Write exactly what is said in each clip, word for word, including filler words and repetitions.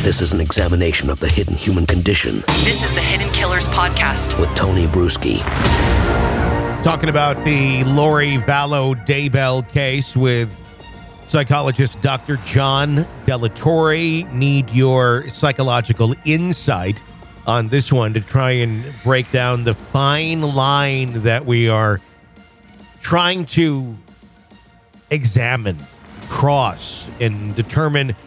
This is an examination of the hidden human condition. This is the Hidden Killers Podcast with Tony Bruschi. Talking about the Lori Vallow Daybell case with psychologist Doctor John Delatorre. Need your psychological insight on this one to try and break down the fine line that we are trying to examine, cross, and determine,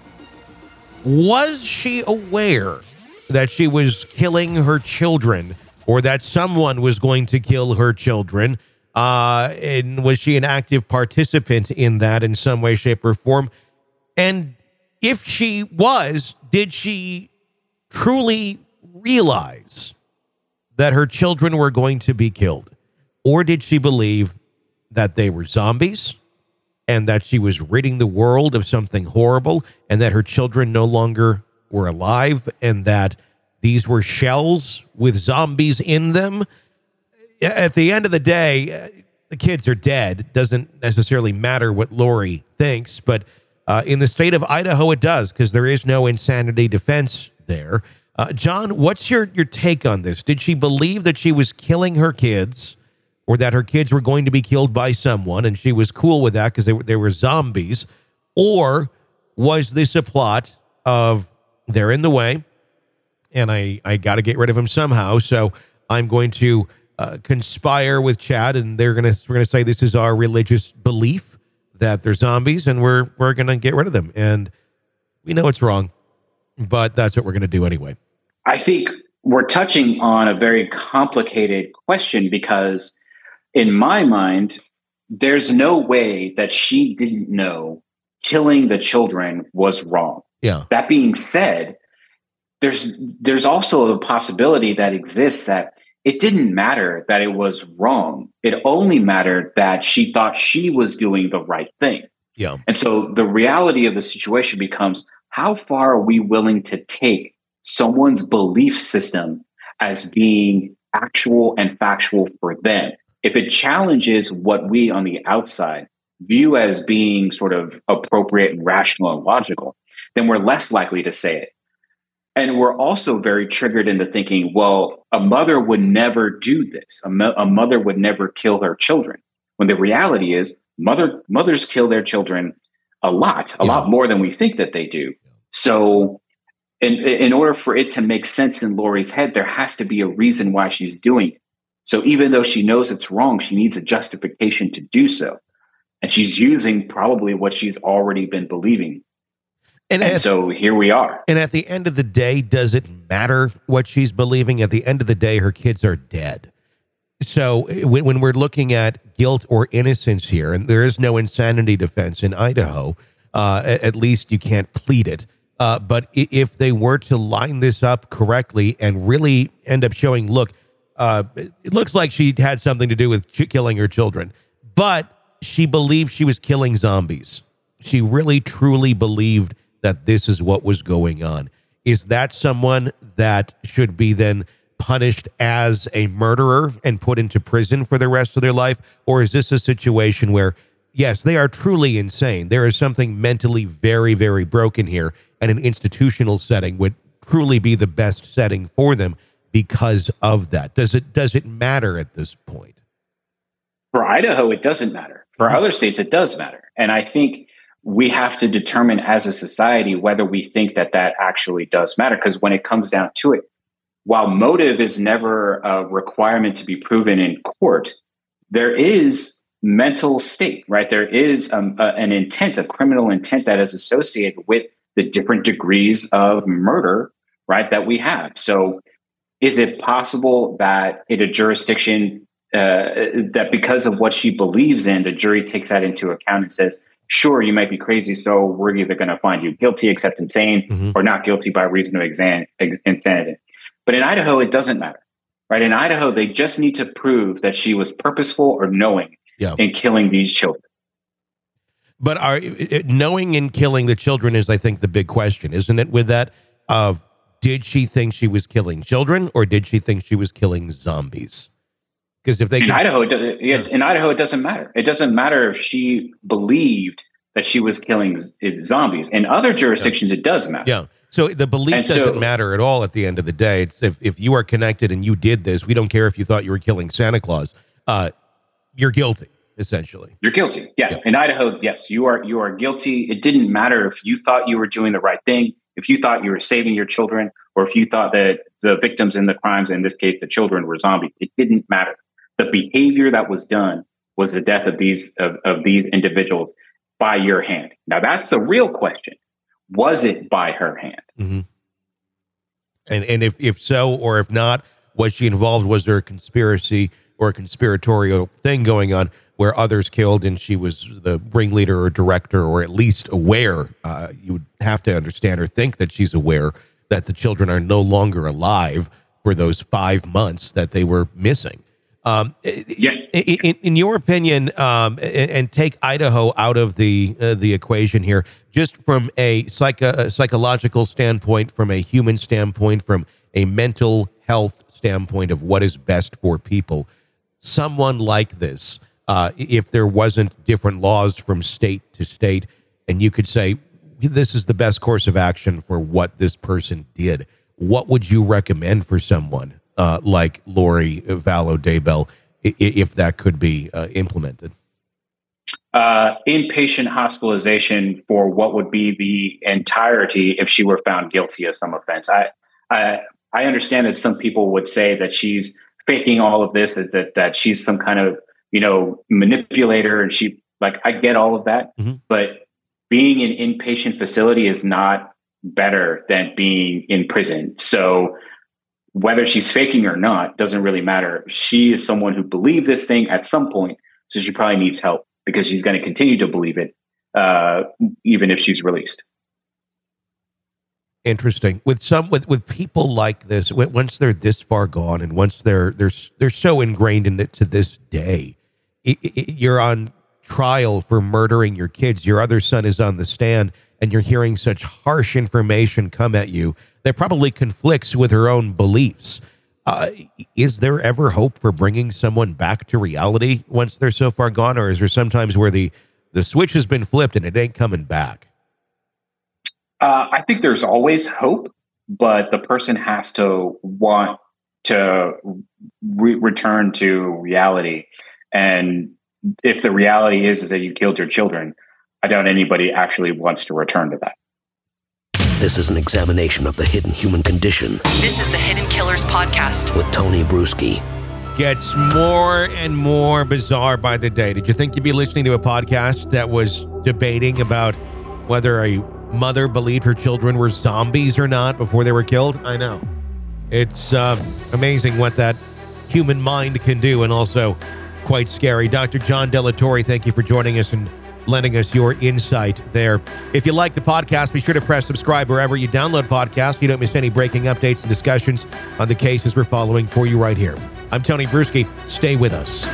was she aware that she was killing her children or that someone was going to kill her children? Uh, and was she an active participant in that in some way, shape, or form? And if she was, did she truly realize that her children were going to be killed? Or did she believe that they were zombies and that she was ridding the world of something horrible and that her children no longer were alive and that these were shells with zombies in them? At the end of the day, the kids are dead. It doesn't necessarily matter what Lori thinks, but uh, in the state of Idaho, it does, because there is no insanity defense there. Uh, John, what's your, your take on this? Did she believe that she was killing her kids or that her kids were going to be killed by someone, and she was cool with that because they were, they were zombies? Or was this a plot of, they're in the way, and I, I got to get rid of them somehow, so I'm going to uh, conspire with Chad, and they're gonna we're gonna say this is our religious belief that they're zombies, and we're we're gonna get rid of them, and we know it's wrong, but that's what we're gonna do anyway. I think we're touching on a very complicated question because, in my mind, there's no way that she didn't know killing the children was wrong. Yeah. That being said, there's there's also a possibility that exists that it didn't matter that it was wrong. It only mattered that she thought she was doing the right thing. Yeah. And so the reality of the situation becomes, how far are we willing to take someone's belief system as being actual and factual for them? If it challenges what we on the outside view as being sort of appropriate and rational and logical, then we're less likely to say it. And we're also very triggered into thinking, well, a mother would never do this. A, mo- a mother would never kill her children. When the reality is, mother mothers kill their children a lot, a yeah. lot more than we think that they do. So in, in order for it to make sense in Lori's head, there has to be a reason why she's doing it. So even though she knows it's wrong, she needs a justification to do so. And she's using probably what she's already been believing. And, and at, so here we are. And at the end of the day, does it matter what she's believing? At the end of the day, her kids are dead. So when, when we're looking at guilt or innocence here, and there is no insanity defense in Idaho, uh, at, at least you can't plead it. Uh, but if they were to line this up correctly and really end up showing, look, uh, it looks like she had something to do with ch- killing her children, but she believed she was killing zombies. She really, truly believed that this is what was going on. Is that someone that should be then punished as a murderer and put into prison for the rest of their life? Or is this a situation where, yes, they are truly insane. There is something mentally very, very broken here, and an institutional setting would truly be the best setting for them because of that. Does it, does it matter at this point? For Idaho, it doesn't matter. For other states, it does matter. And I think we have to determine as a society whether we think that that actually does matter. Because when it comes down to it, while motive is never a requirement to be proven in court, there is mental state, right? There is um, a, an intent, a criminal intent that is associated with the different degrees of murder, right, that we have. So is it possible that in a jurisdiction uh, that because of what she believes in, the jury takes that into account and says, sure, you might be crazy, so we're either going to find you guilty except insane mm-hmm. or not guilty by reason of exan- ex- insanity. But in Idaho, it doesn't matter, right? In Idaho, they just need to prove that she was purposeful or knowing yeah. in killing these children. But are, knowing and killing the children is, I think, the big question, isn't it? With that, of did she think she was killing children or did she think she was killing zombies? Because if they in can, Idaho, it, does, yeah. in Idaho, it doesn't matter. It doesn't matter if she believed that she was killing z- zombies. In other jurisdictions, yeah. it does matter. Yeah. So the belief And doesn't so- matter at all at the end of the day. It's if, if you are connected and you did this, we don't care if you thought you were killing Santa Claus. Uh, you're guilty, essentially. You're guilty. Yeah. Yeah. In Idaho, yes, you are you are guilty. It didn't matter if you thought you were doing the right thing, if you thought you were saving your children, or if you thought that the victims in the crimes, in this case, the children, were zombies. It didn't matter. The behavior that was done was the death of these of, of these individuals by your hand. Now, that's the real question. Was it by her hand? Mm-hmm. And and if, if so, or if not, was she involved? Was there a conspiracy or a conspiratorial thing going on where others killed and she was the ringleader or director, or at least aware? Uh, you would have to understand or think that she's aware that the children are no longer alive for those five months that they were missing. Um, Yeah. in, in your opinion, um, and, and take Idaho out of the uh, the equation here, just from a, psycho, a psychological standpoint, from a human standpoint, from a mental health standpoint of what is best for people, someone like this, uh, if there wasn't different laws from state to state, and you could say, this is the best course of action for what this person did, what would you recommend for someone uh, like Lori Vallow Daybell, i- if that could be uh, implemented? Uh, inpatient hospitalization for what would be the entirety if she were found guilty of some offense. I, I, I understand that some people would say that she's faking all of this, is that that she's some kind of, you know, manipulator, and she, like, I get all of that, Mm-hmm. but being in inpatient facility is not better than being in prison. So whether she's faking or not doesn't really matter. She is someone who believed this thing at some point, so she probably needs help, because she's going to continue to believe it, uh, even if she's released. Interesting. With some, with, with people like this, w- once they're this far gone, and once they're they're they're so ingrained in it to this day, it, it, you're on trial for murdering your kids. Your other son is on the stand, and you're hearing such harsh information come at you that probably conflicts with her own beliefs. Uh, is there ever hope for bringing someone back to reality once they're so far gone, or is there sometimes where the the switch has been flipped and it ain't coming back? Uh, I think there's always hope, but the person has to want to re- return to reality. And if the reality is, is that you killed your children, I doubt anybody actually wants to return to that. This is an examination of the hidden human condition This is the Hidden Killers Podcast. with Tony Bruschi. Gets more and more bizarre by the day. Did you think you'd be listening to a podcast that was debating about whether a mother believed her children were zombies or not before they were killed? I know. It's uh, amazing what that human mind can do, and also quite scary. Doctor John Delatorre, thank you for joining us and lending us your insight there. If you like the podcast, be sure to press subscribe wherever you download podcasts so you don't miss any breaking updates and discussions on the cases we're following for you right here. I'm Tony Bruschi. Stay with us.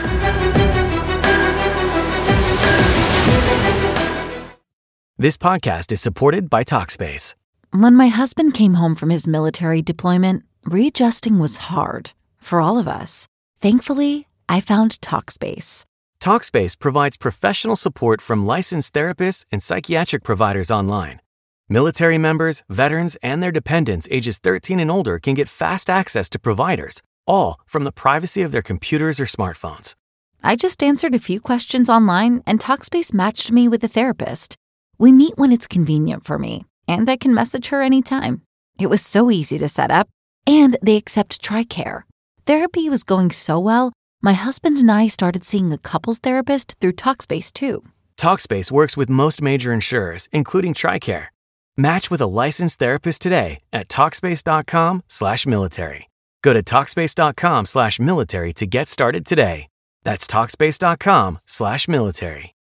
This podcast is supported by Talkspace. When my husband came home from his military deployment, readjusting was hard for all of us. Thankfully, I found Talkspace. Talkspace provides professional support from licensed therapists and psychiatric providers online. Military members, veterans, and their dependents ages thirteen and older can get fast access to providers, all from the privacy of their computers or smartphones. I just answered a few questions online, and Talkspace matched me with a therapist. We meet when it's convenient for me, and I can message her anytime. It was so easy to set up, and they accept TRICARE. Therapy was going so well, my husband and I started seeing a couples therapist through Talkspace too. Talkspace works with most major insurers, including TRICARE. Match with a licensed therapist today at Talkspace.com slash military. Go to Talkspace.com slash military to get started today. That's Talkspace.com slash military.